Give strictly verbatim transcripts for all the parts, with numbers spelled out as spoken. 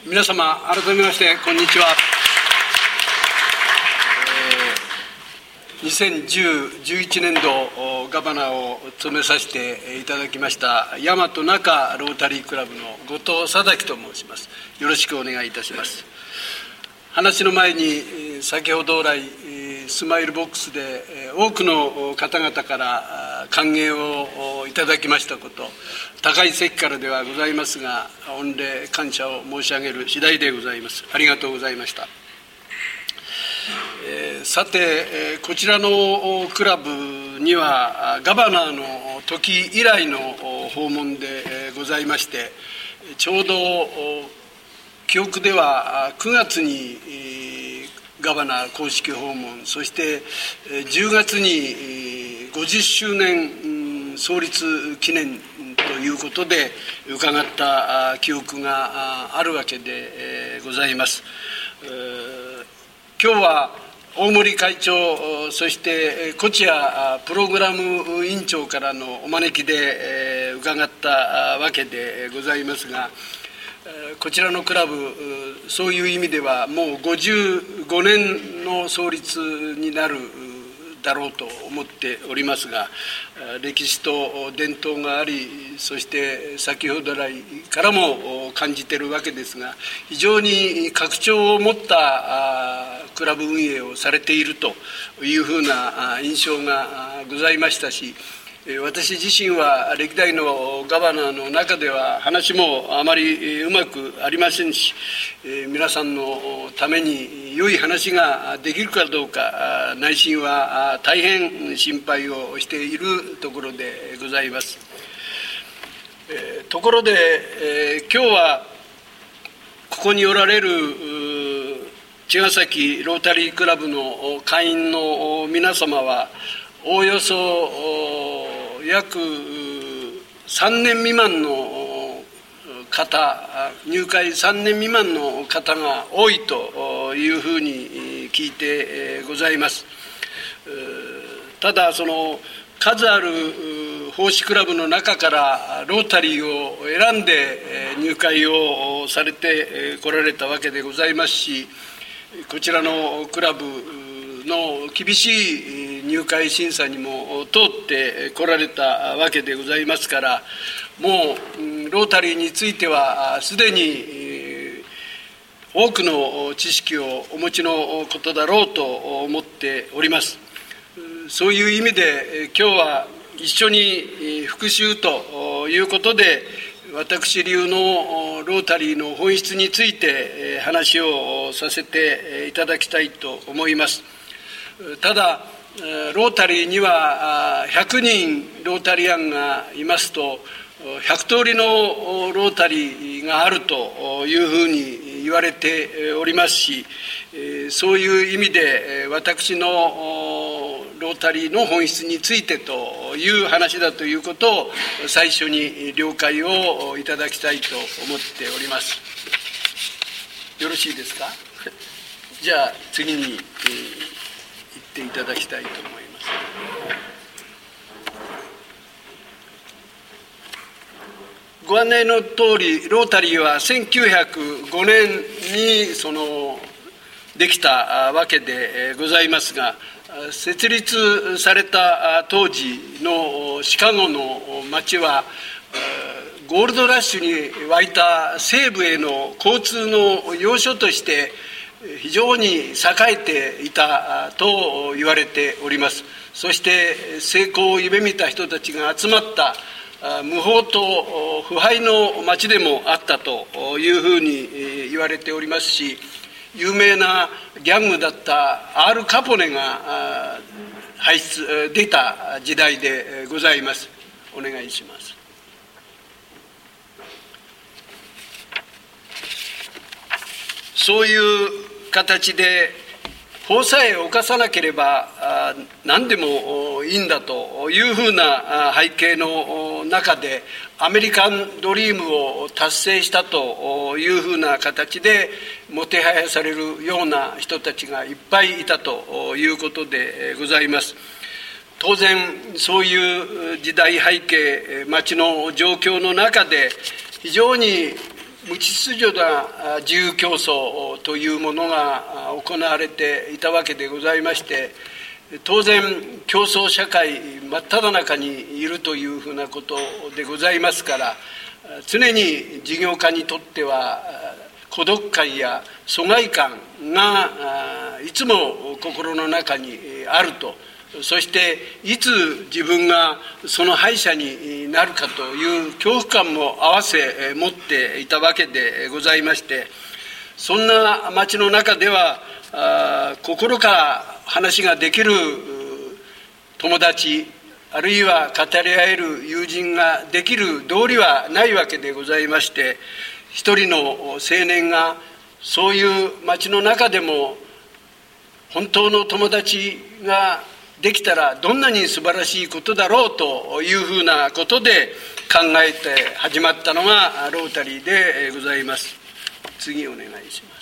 皆様、改めましてこんにちは。えー、にせんじゅう、じゅういちねんどガバナーを務めさせていただきました大和中ロータリークラブの後藤貞樹と申します。よろしくお願いいたします。話の前に先ほど来スマイルボックスで多くの方々から歓迎をいただきましたこと、高い席からではございますが御礼感謝を申し上げる次第でございます。ありがとうございました。えー、さてこちらのクラブにはガバナーの時以来の訪問でございまして、ちょうど記憶ではくがつにガバナー公式訪問、そしてじゅうがつにごじゅっしゅうねん創立記念ということで伺った記憶があるわけでございます。今日は大森会長、そして小千谷プログラム委員長からのお招きで伺ったわけでございますが、こちらのクラブ、そういう意味ではもうごじゅうごねんの創立になるだろうと思っておりますが、歴史と伝統があり、そして先ほど来からも感じているわけですが、非常に格調を持ったクラブ運営をされているというふうな印象がございましたし、私自身は歴代のガバナーの中では話もあまりうまくありませんし、皆さんのために良い話ができるかどうか内心は大変心配をしているところでございます。ところで今日はここにおられる茅ヶ崎ロータリークラブの会員の皆様はおおよそ約さんねん未満の方、入会さんねん未満の方が多いというふうに聞いてございます。ただその数ある奉仕クラブの中からロータリーを選んで入会をされてこられたわけでございますし、こちらのクラブの厳しい入会審査にも通ってこられたわけでございますから、もうロータリーについてはすでに多くの知識をお持ちのことだろうと思っております。そういう意味で今日は一緒に復習ということで、私流のロータリーの本質について話をさせていただきたいと思います。ただロータリーにはひゃくにんロータリアンがいますとひゃくとおりのロータリーがあるというふうに言われておりますし、そういう意味で私のロータリーの本質についてという話だということを最初に了解をいただきたいと思っております。よろしいですか。じゃあ次に、えー、行っていただきたいと思います。ご案内の通り、ロータリーはせんきゅうひゃくごねんにそのできたわけでございますが、設立された当時のシカゴの街はゴールドラッシュに沸いた西部への交通の要所として非常に栄えていたと言われております。そして成功を夢見た人たちが集まった無法と腐敗の町でもあったというふうに言われておりますし、有名なギャングだったアール・カポネが輩出出た時代でございます。お願いします。そういう形で法さえ犯さなければ何でもいいんだというふうな背景の中でアメリカンドリームを達成したというふうな形でもてはやされるような人たちがいっぱいいたということでございます。当然そういう時代背景、町の状況の中で非常に無秩序な自由競争というものが行われていたわけでございまして、当然競争社会真っ只中にいるというふうなことでございますから、常に事業家にとっては孤独感や疎外感がいつも心の中にあると、そしていつ自分がその敗者になるかという恐怖感も合わせ持っていたわけでございまして、そんな町の中では心から話ができる友達、あるいは語り合える友人ができる道理はないわけでございまして、一人の青年がそういう町の中でも本当の友達ができたらどんなに素晴らしいことだろうというふうなことで考えて始まったのがロータリーでございます。次お願いします。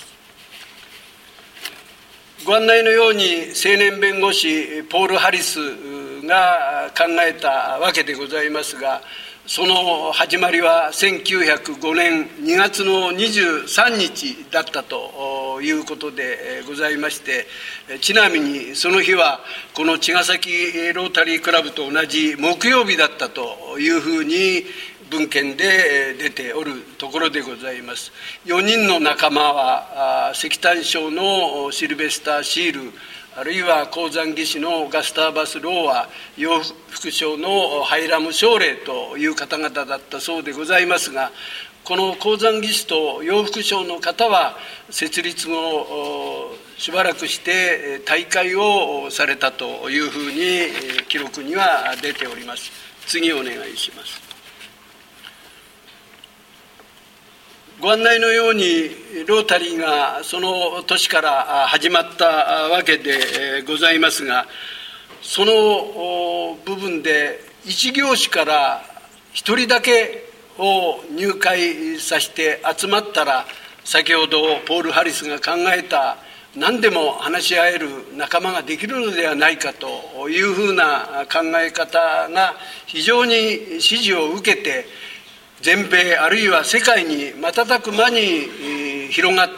ご案内のように青年弁護士ポール・ハリスが考えたわけでございますが、その始まりはせんきゅうひゃくごねんにがつのにじゅうさんにちだったということでございまして、ちなみにその日はこの茅ヶ崎ロータリークラブと同じ木曜日だったというふうに文献で出ておるところでございます。よにんの仲間は石炭省のシルベスター・シール、あるいは鉱山技師のガスターバス・ローア、洋服商のハイラム・ショーレイという方々だったそうでございますが、この鉱山技師と洋服商の方は設立後しばらくして退会をされたというふうに記録には出ております。次お願いします。ご案内のようにロータリーがその年から始まったわけでございますが、その部分で一業種から一人だけを入会させて集まったら、先ほどポール・ハリスが考えた何でも話し合える仲間ができるのではないかというふうな考え方が非常に支持を受けて、全米あるいは世界に瞬く間に広がって、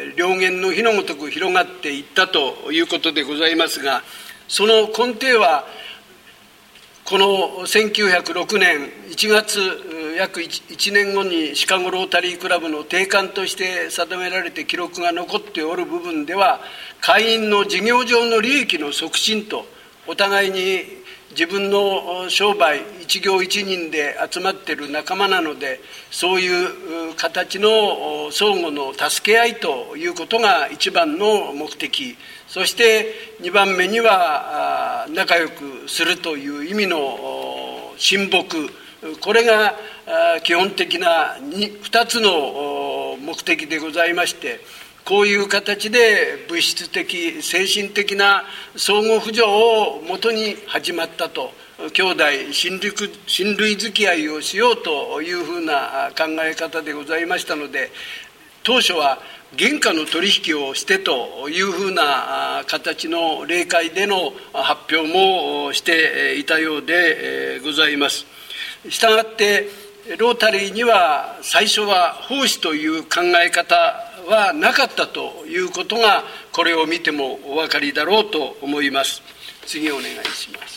燎原の火のごとく広がっていったということでございますが、その根底はこのせんきゅうひゃくろくねんいちがつ、約いちねんごにシカゴロータリークラブの定款として定められて記録が残っておる部分では、会員の事業上の利益の促進と、お互いに自分の商売一業一人で集まっている仲間なので、そういう形の相互の助け合いということが一番の目的、そしてにばんめには仲良くするという意味の親睦、これが基本的なふたつの目的でございまして、こういう形で物質的精神的な相互扶助をもとに始まったと、兄弟親類、親類付き合いをしようというふうな考え方でございましたので、当初は原価の取引をしてというふうな形の例会での発表もしていたようでございます。したがってロータリーには最初は奉仕という考え方はなかったということが、これを見てもお分かりだろうと思います。次お願いします。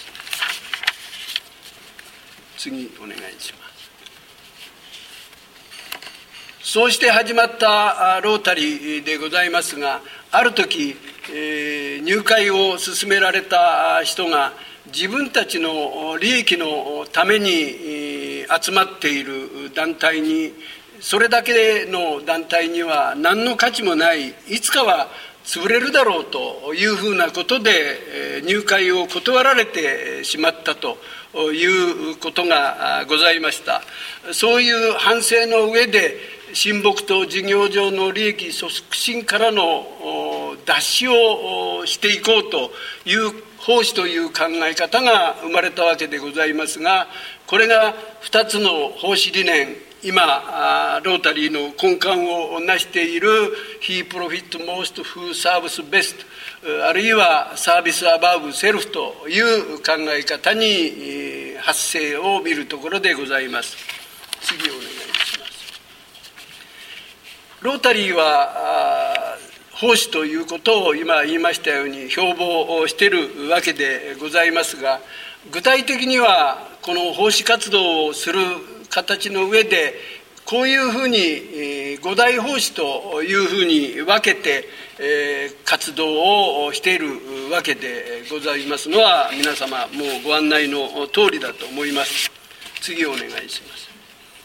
次お願いします。そうして始まったロータリーでございますが、ある時、えー、入会を進められた人が自分たちの利益のために集まっている団体に、それだけの団体には何の価値もない、いつかは潰れるだろうというふうなことで入会を断られてしまったということがございました。そういう反省の上で親睦と事業上の利益促進からの脱しをしていこうという奉仕という考え方が生まれたわけでございますが、これがふたつの奉仕理念、今ロータリーの根幹を成している He Profit Most Who Serves Best、 あるいはサービスアバブセルフという考え方に発生を見るところでございます。次お願いします。 ロータリーは奉仕ということを今言いましたように標榜しているわけでございますが、具体的にはこの奉仕活動をする形の上でこういうふうに五大奉仕というふうに分けて活動をしているわけでございますのは皆様もうご案内の通りだと思います。次お願いします。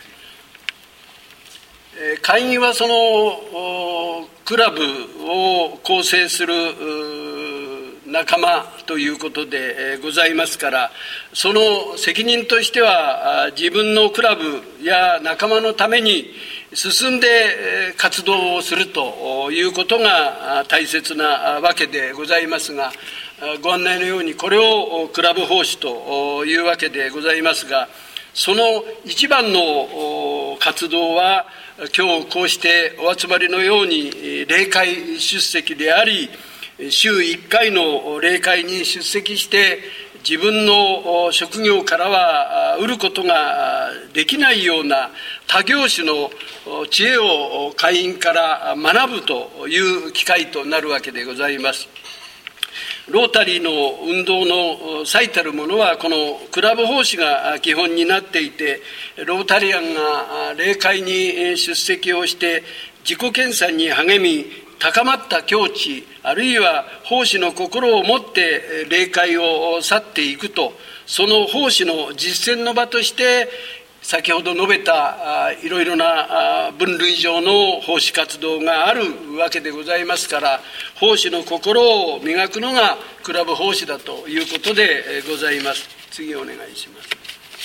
会員はそのクラブを構成する仲間ということでございますから、その責任としては自分のクラブや仲間のために進んで活動をするということが大切なわけでございますが、ご案内のようにこれをクラブ奉仕というわけでございますが、その一番の活動は今日こうしてお集まりのように例会出席であり、週いっかいの例会に出席して自分の職業からは得ることができないような他業種の知恵を会員から学ぶという機会となるわけでございます。ロータリーの運動の最たるものはこのクラブ奉仕が基本になっていて、ロータリアンが例会に出席をして自己研鑽に励み高まった境地、あるいは奉仕の心を持って例会を去っていくと、その奉仕の実践の場として先ほど述べたいろいろな分類上の奉仕活動があるわけでございますから、奉仕の心を磨くのがクラブ奉仕だということでございます。次お願いします。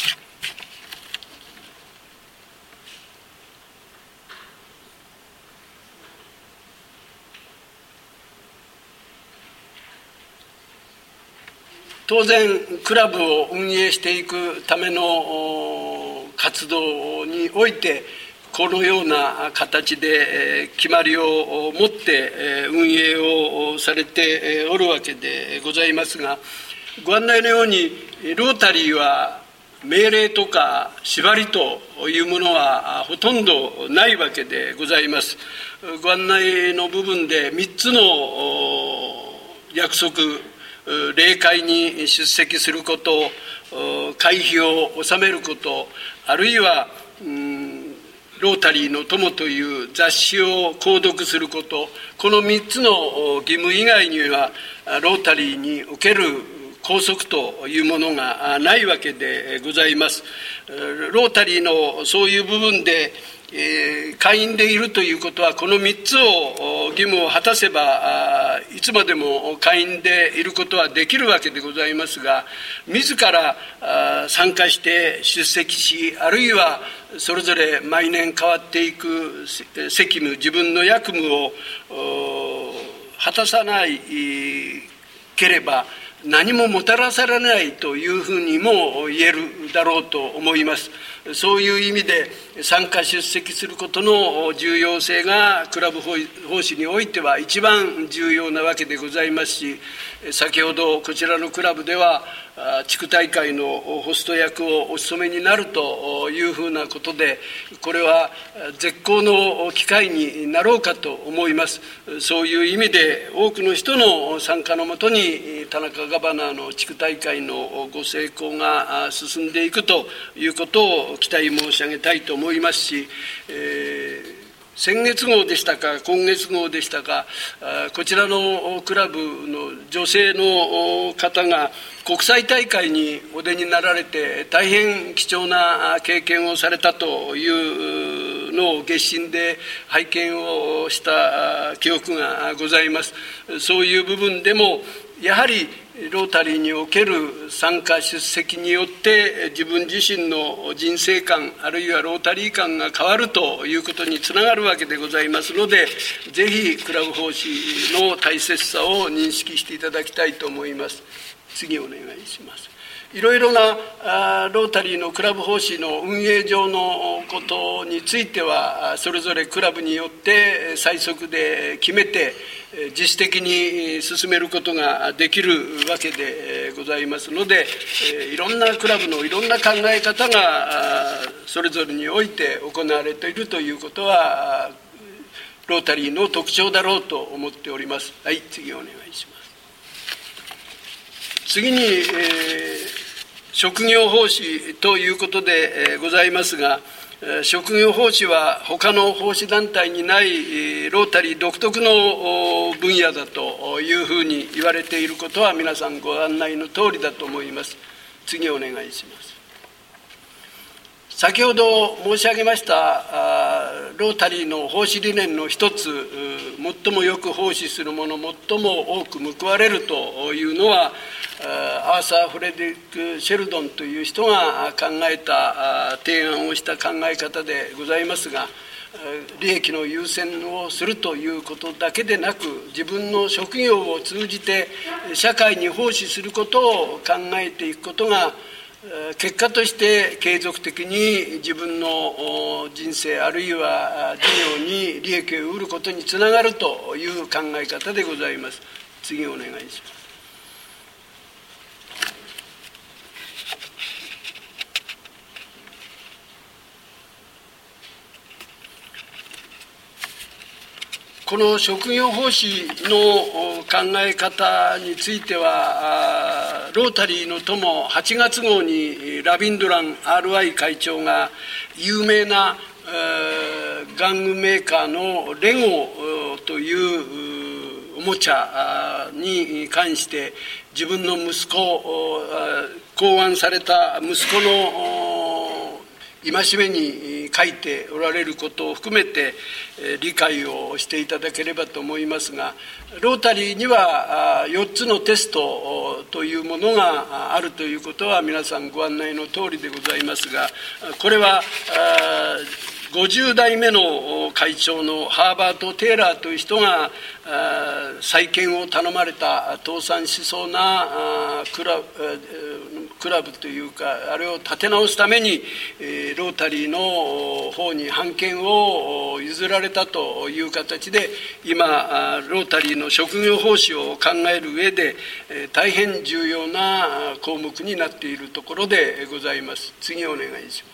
当然クラブを運営していくための活動においてこのような形で決まりを持って運営をされておるわけでございますが、ご案内のようにロータリーは命令とか縛りというものはほとんどないわけでございます。ご案内の部分でみっつの約束、例会に出席すること、会費を納めること、あるいは、うん、ロータリーの友という雑誌を購読すること、このみっつの義務以外にはロータリーにおける拘束というものがないわけでございます。ロータリーのそういう部分でえー、会員でいるということはこのみっつを義務を果たせばいつまでも会員でいることはできるわけでございますが、自ら参加して出席し、あるいはそれぞれ毎年変わっていく責務、自分の役務を果たさないければ何ももたらされないというふうにも言えるだろうと思います。そういう意味で参加出席することの重要性がクラブ奉仕においては一番重要なわけでございますし、先ほどこちらのクラブでは地区大会のホスト役をお務めになるというふうなことで、これは絶好の機会になろうかと思います。そういう意味で多くの人の参加のもとに田中ガバナーの地区大会のご成功が進んでいくということを期待申し上げたいと思いますし、えー先月号でしたか今月号でしたか、こちらのクラブの女性の方が国際大会にお出になられて大変貴重な経験をされたというのを月審で拝見をした記憶がございます。そういう部分でもやはりロータリーにおける参加出席によって自分自身の人生観、あるいはロータリー観が変わるということにつながるわけでございますので、ぜひクラブ奉仕の大切さを認識していただきたいと思います。次お願いします。いろいろなロータリーのクラブ奉仕の運営上のことについてはそれぞれクラブによって最速で決めて自主的に進めることができるわけでございますので、いろんなクラブのいろんな考え方がそれぞれにおいて行われているということはロータリーの特徴だろうと思っております。はい、次お願いします。次に、えー、職業奉仕ということで、えー、ございますが、職業奉仕は他の奉仕団体にないロータリー独特の分野だというふうに言われていることは皆さんご案内の通りだと思います。次お願いします。先ほど申し上げましたロータリーの奉仕理念の一つ、最もよく奉仕するもの、最も多く報われるというのは、アーサー・フレデリック・シェルドンという人が考えた、提案をした考え方でございますが、利益の優先をするということだけでなく、自分の職業を通じて社会に奉仕することを考えていくことが、結果として継続的に自分の人生あるいは事業に利益を得ることにつながるという考え方でございます。次お願いします。この職業奉仕の考え方については、ロータリーの友はちがつ号にラビンドラン アールアイ 会長が有名な玩具メーカーのレゴというおもちゃに関して自分の息子、考案された息子の戒めに書いておられることを含めて理解をしていただければと思いますが、ロータリーにはよっつのテストというものがあるということは皆さんご案内の通りでございますが、これはごじゅうだいめの会長のハーバート・テイラーという人が再建を頼まれた倒産しそうなクラブ、クラブというか、あれを立て直すためにロータリーの方に版権を譲られたという形で、今ロータリーの職業奉仕を考える上で大変重要な項目になっているところでございます。次お願いします。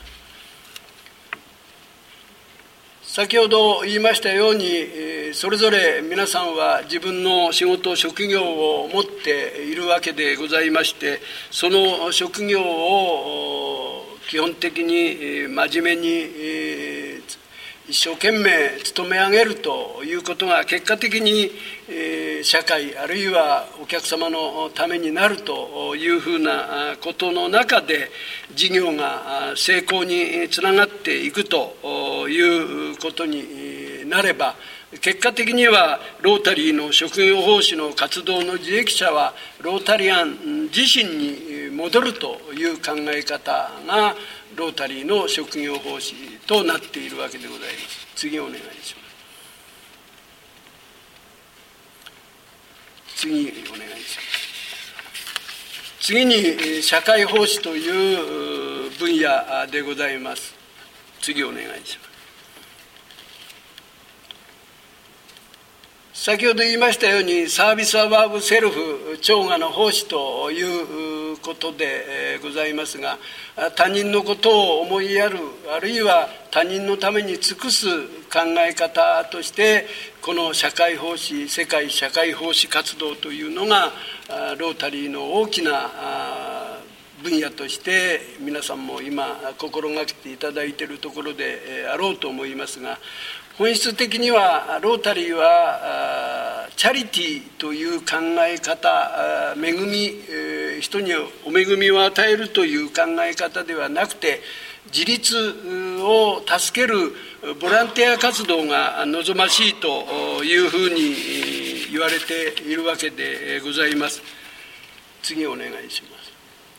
先ほど言いましたように、それぞれ皆さんは自分の仕事、職業を持っているわけでございまして、その職業を基本的に真面目に一生懸命勤め上げるということが結果的に社会あるいはお客様のためになるというふうなことの中で事業が成功につながっていくということになれば、結果的にはロータリーの職業奉仕の活動の受益者はロータリアン自身に戻るという考え方がロータリーの職業奉仕となっているわけでございます。次お願いします。次お願いします。次に社会奉仕という分野でございます。次お願いします。先ほど言いましたように、サービスアバーブセルフ、長我の奉仕ということでございますが、他人のことを思いやる、あるいは他人のために尽くす考え方として、この社会奉仕、世界社会奉仕活動というのが、ロータリーの大きな分野として皆さんも今心がけていただいているところであろうと思いますが、本質的にはロータリーはチャリティーという考え方、恵み、人にお恵みを与えるという考え方ではなくて、自立を助けるボランティア活動が望ましいというふうに言われているわけでございます。次お願いします。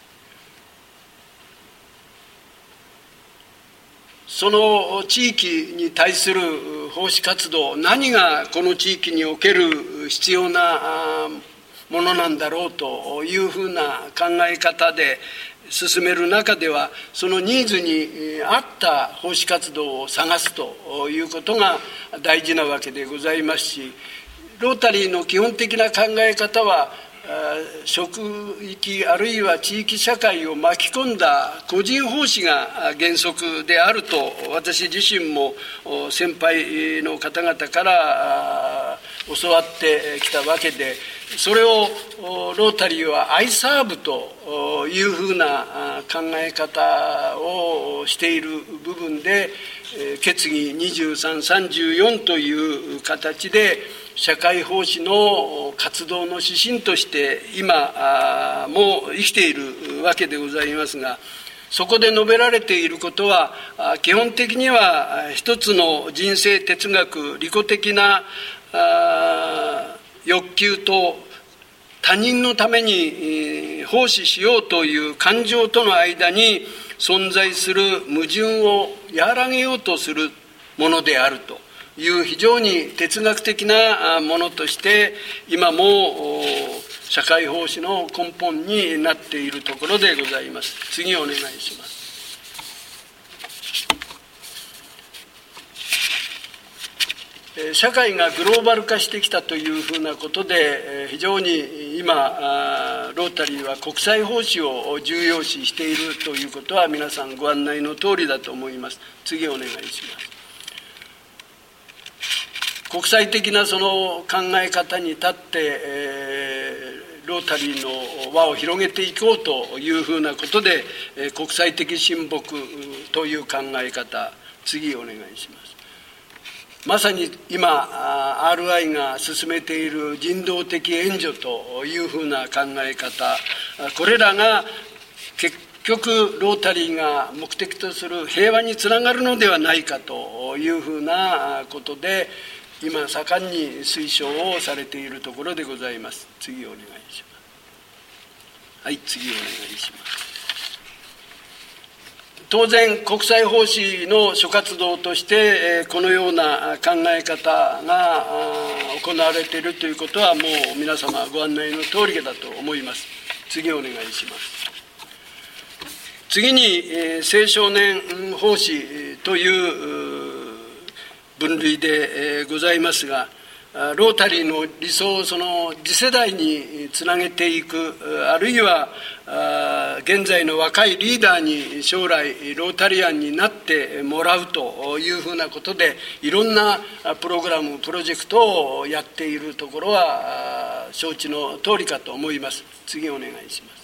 その地域に対する奉仕活動、何がこの地域における必要なものなんだろうというふうな考え方で進める中では、そのニーズに合った奉仕活動を探すということが大事なわけでございますし、ロータリーの基本的な考え方は、 職域あるいは地域社会を巻き込んだ個人奉仕が原則であると、私自身も先輩の方々から教わってきたわけで、それをロータリーはアイサーブというふうな考え方をしている部分で、決議にじゅうさん、さんじゅうよんという形で社会奉仕の活動の指針として今も生きているわけでございますが、そこで述べられていることは基本的には一つの人生哲学、利己的な欲求と他人のために奉仕しようという感情との間に存在する矛盾を和らげようとするものであるという非常に哲学的なものとして今も社会奉仕の根本になっているところでございます。次お願いします。社会がグローバル化してきたというふうなことで、非常に今ロータリーは国際奉仕を重要視しているということは皆さんご案内の通りだと思います。次お願いします。国際的なその考え方に立って、えー、ロータリーの輪を広げていこうというふうなことで、国際的親睦という考え方、次お願いします。まさに今 アールアイ が進めている人道的援助というふうな考え方、これらが結局ロータリーが目的とする平和につながるのではないかというふうなことで今盛んに推奨をされているところでございます。次お願いします。はい、次お願いします。当然国際奉仕の諸活動としてこのような考え方が行われているということはもう皆様ご案内の通りだと思います。次お願いします。次に青少年奉仕という分類でございますが、ロータリーの理想をその次世代につなげていく、あるいは現在の若いリーダーに将来ロータリアンになってもらうというふうなことでいろんなプログラムプロジェクトをやっているところは承知の通りかと思います。次お願いします。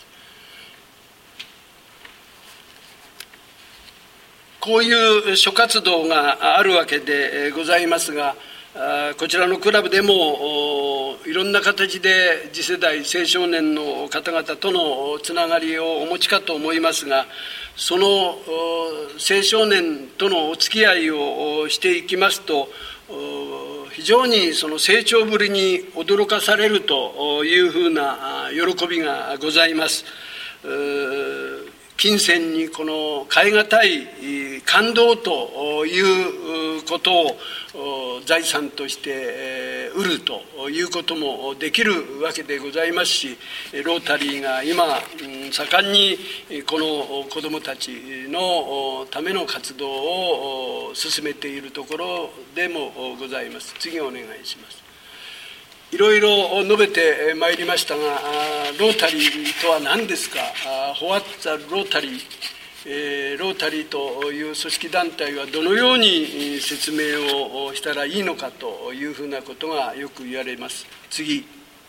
こういう諸活動があるわけでございますが、こちらのクラブでもいろんな形で次世代青少年の方々とのつながりをお持ちかと思いますが、その青少年とのお付き合いをしていきますと非常にその成長ぶりに驚かされるというふうな喜びがございます。金銭にこの変え難い感動ということを財産として得るということもできるわけでございますし、ロータリーが今盛んにこの子どもたちのための活動を進めているところでもございます。次お願いします。いろいろ述べてまいりましたが、ロータリーとは何ですか、What the Rotary、えー、ロータリーという組織団体はどのように説明をしたらいいのかというふうなことがよく言われます。次。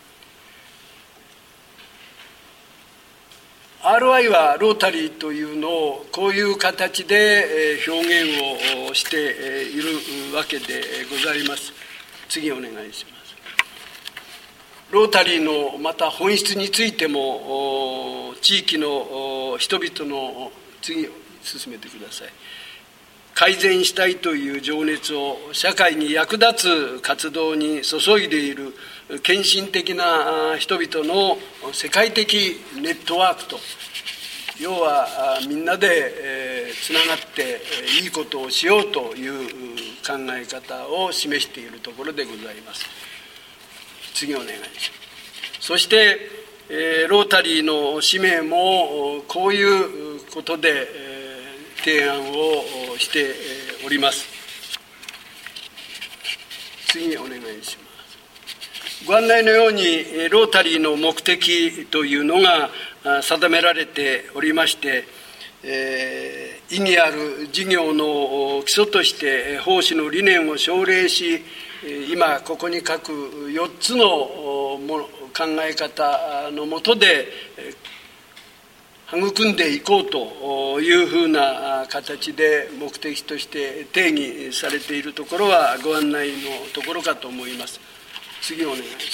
アールアイ はロータリーというのをこういう形で表現をしているわけでございます。次お願いします。ロータリーのまた本質についても地域の人々の次進めてください。改善したいという情熱を社会に役立つ活動に注いでいる献身的な人々の世界的ネットワークと、要はみんなでつながっていいことをしようという考え方を示しているところでございます。次お願いします。そして、えー、ロータリーの使命もこういうことで、えー、提案をしております。次お願いします。 ご案内のようにロータリーの目的というのが定められておりまして、えー、意義ある事業の基礎として奉仕の理念を奨励し、今ここに書くよっつの考え方のもとで育んでいこうというふうな形で目的として定義されているところはご案内のところかと思います。次お願いします。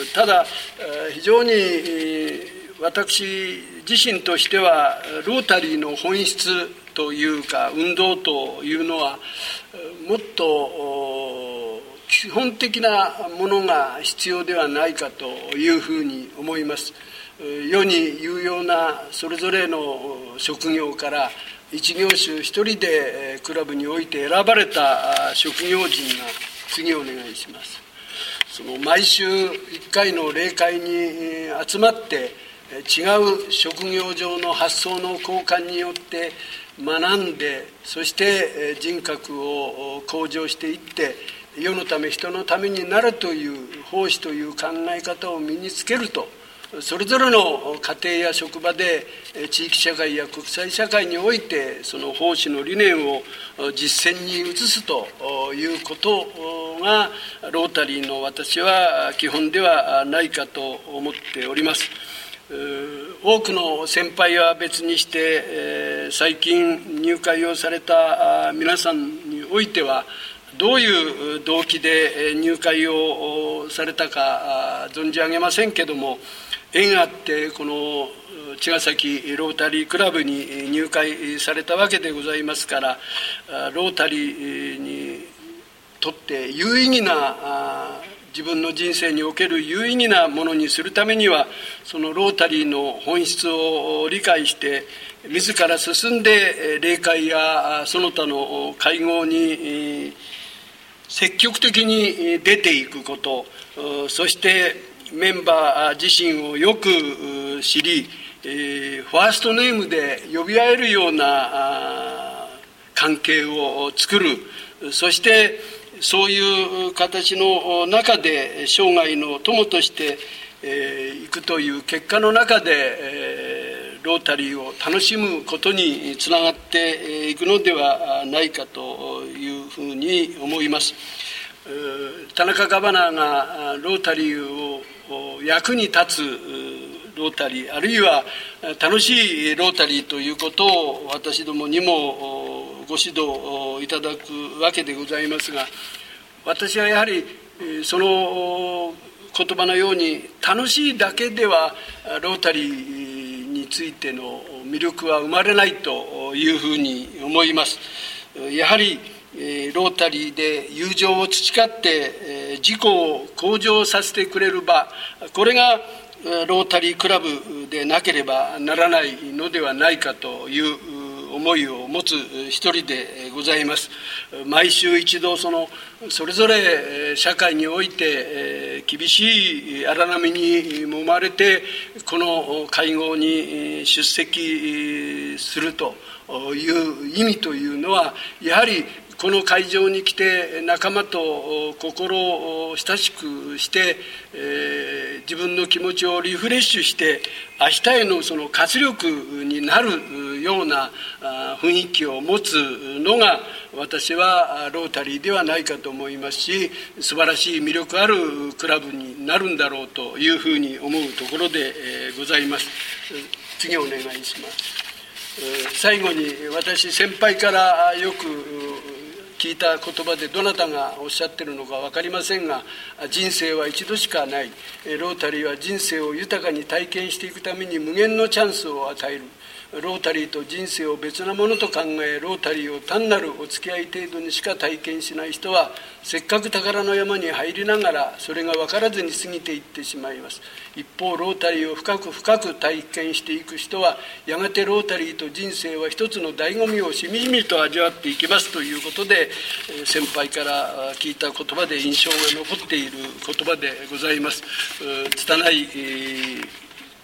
ただ非常に私自身としてはロータリーの本質というか運動というのはもっと基本的なものが必要ではないかというふうに思います。世に有用なそれぞれの職業から一業種一人でクラブにおいて選ばれた職業人が、次お願いします。その毎週いっかいの例会に集まって違う職業上の発想の交換によって学んで、そして人格を向上していって世のため人のためになるという奉仕という考え方を身につけると、それぞれの家庭や職場で地域社会や国際社会においてその奉仕の理念を実践に移すということがロータリーの私は基本ではないかと思っております。多くの先輩は別にして最近入会をされた皆さんにおいてはどういう動機で入会をされたか存じ上げませんけども、縁あってこの茅ヶ崎ロータリークラブに入会されたわけでございますから、ロータリーにとって有意義な自分の人生における有意義なものにするためには、そのロータリーの本質を理解して自ら進んで例会やその他の会合に積極的に出ていくこと、そしてメンバー自身をよく知り、ファーストネームで呼び合えるような関係を作る、そしてそういう形の中で生涯の友としていくという結果の中でロータリーを楽しむことにつながっていくのではないかというふうに思います。田中ガバナーがロータリーを役に立つロータリー、あるいは楽しいロータリーということを私どもにもご指導いただくわけでございますが、私はやはりその言葉のように楽しいだけではロータリーについての魅力は生まれないというふうに思います。やはりロータリーで友情を培って自己を向上させてくれる場、これがロータリークラブでなければならないのではないかという思いを持つ一人でございます。毎週一度そのそれぞれ社会において厳しい荒波に揉まれてこの会合に出席するという意味というのは、やはりこの会場に来て仲間と心を親しくして、えー、自分の気持ちをリフレッシュして明日へのその活力になるような雰囲気を持つのが私はロータリーではないかと思いますし、素晴らしい魅力あるクラブになるんだろうというふうに思うところでございます。次お願いします。最後に私先輩からよく聞いた言葉でどなたがおっしゃってるのか分かりませんが、人生は一度しかない、ロータリーは人生を豊かに体験していくために無限のチャンスを与える、ロータリーと人生を別なものと考え、ロータリーを単なるお付き合い程度にしか体験しない人はせっかく宝の山に入りながらそれが分からずに過ぎていってしまいます。一方ロータリーを深く深く体験していく人はやがてロータリーと人生は一つの醍醐味をしみじみと味わっていきますということで、先輩から聞いた言葉で印象が残っている言葉でございます。拙い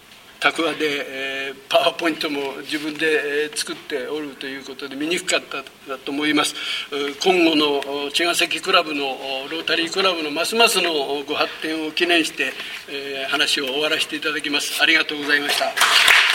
拓話で、えー、パワーポイントも自分で、えー、作っておるということで見にくかったと思います。今後の茅ヶ崎クラブのロータリークラブのますますのご発展を記念して、えー、話を終わらせていただきます。ありがとうございました。